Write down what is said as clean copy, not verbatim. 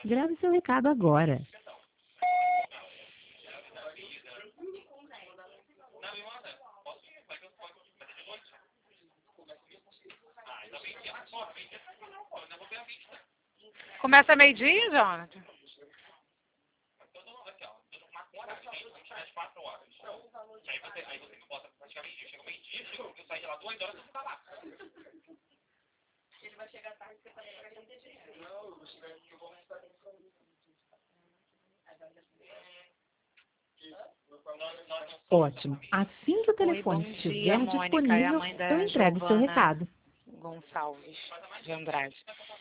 Grave seu recado agora. Começa meio-dia, Jonathan? Ele vai chegar tarde, você vai pegar ele de jeito. Não, eu vou chegar aqui, eu vou mais tarde. Ótimo. Assim que o telefone Oi, bom estiver dia, Mônica, é a disponível, mãe da eu entrego seu Giovana recado. Gonçalves de Andrade.